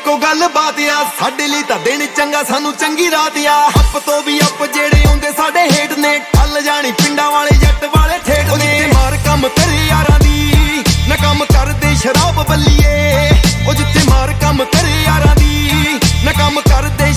ਇੱਕੋ ਗੱਲ ਬਾਤ ਆ, ਸਾਡੇ ਲਈ ਤਾਂ ਦਿਨ ਚੰਗਾ ਸਾਨੂੰ ਚੰਗੀ ਰਾਤ ਆ। ਅੱਪ ਤੋਂ ਵੀ ਅੱਪ ਜਿਹੜੇ ਆਉਂਦੇ ਸਾਡੇ ਹੇਠ ਨੇ, ਠੱਲ ਜਾਣੀ ਪਿੰਡਾਂ ਵਾਲੇ